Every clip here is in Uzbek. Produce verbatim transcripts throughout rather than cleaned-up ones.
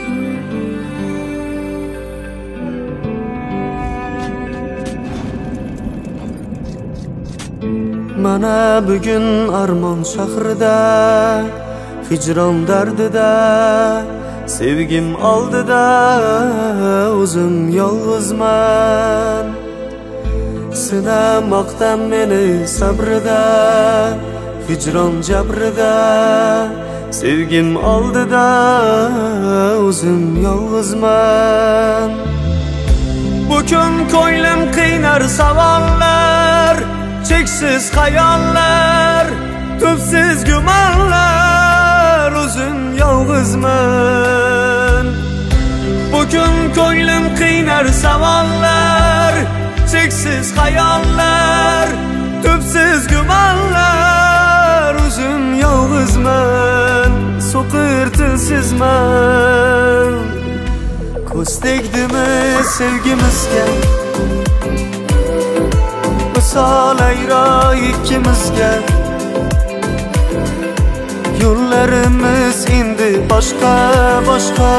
Mana bugun armon shahrida, hijron dardida, sevgim oldida o'zim yolg'izman. Sinamoqdan meni sabrida, hijron jabrida, sevgim oldida o'zim yolg'izman. Bugün ko'nglim qiynar savollar, cheksiz xayollar, tubsiz gumonlar, o'zim yolg'izman. Bugün ko'nglim qiynar savollar, cheksiz xayollar, tubsiz gumonlar, o'zim yolg'izman, so'qir tilsizman. Ko'z tegdimi sevgimizga, misol ayro ikkimizga. Yo'llarimiz endi boshqa boshqa,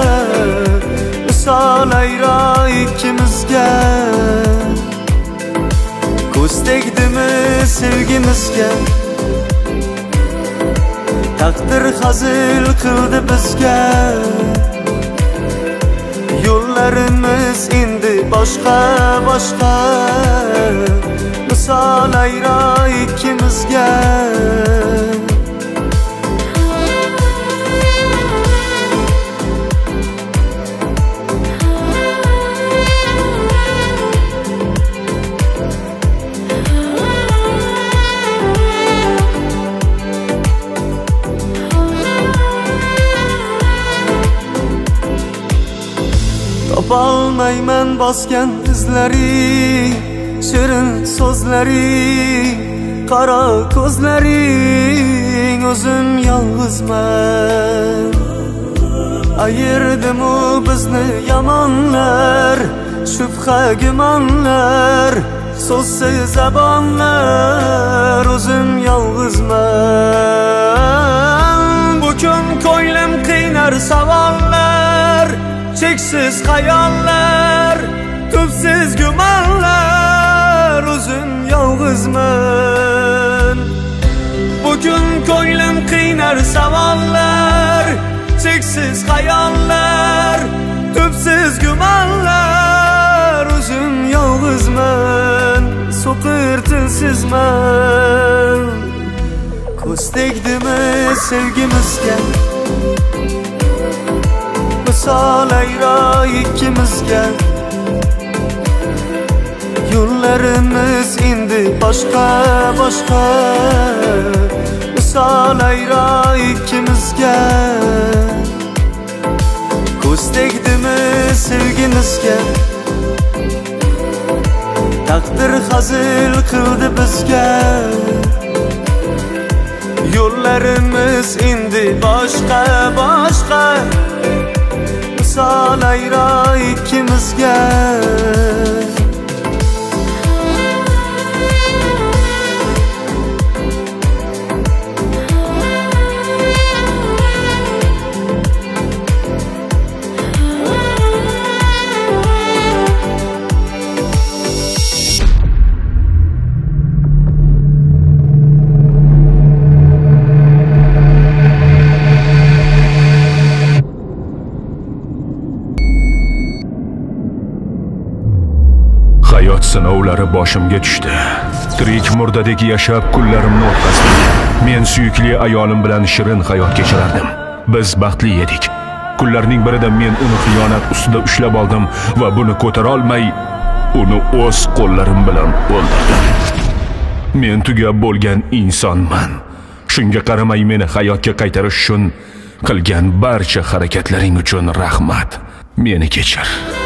misol ayro ikkimizga. Ko'z tegdimi sevgimizga, taqdir hazil qildi bizga. Yo'llarimiz endi boshqa boshqa, misol ayro ikkimizga. Topolmayman bosgan izlari, shirin so'zlari, qaro ko'zlaring, o'zim yolg'izman. Ayirdimu bizni yomonlar, shubha gumonlar, so'zsiz zabonlar, o'zim yolg'izman. Bugün ko'nglim qiynar savollar, cheksiz xayollar, tubsiz gumonlar, o'zim yolg'izman. Bugün ko'nglim qiynar savollar, cheksiz xayollar, tubsiz gumonlar, o'zim yolg'izman, so'qir tilsizman. Ko'z tegdimi sevgimizga, misol ayro ikkimizga. Yo'llarimiz endi boshqa boshqa, misol ayro ikkimizga. Ko'z tegdimi sevgimizga, taqdir hazil qildi bizga. Yo'llarimiz endi boshqa boshqa, misol ayro ikkimizga. Hayot sinovlari boshimga tushdi. Tirik murdadek yashab kunlarimni o'tkazdim. Men suyukli ayolim bilan shirin hayot kechirardim. Biz baxtli edik. Kunlarning birida men uni xiyonat ustida ushlab oldim va buni ko'tara olmay, uni o'z qo'llarim bilan o'ldirdim. Men tugab bo'lgan insonman. Shunga qaramay meni hayotga qaytarish uchun qilgan barcha harakatlaring uchun rahmat. Meni kechir.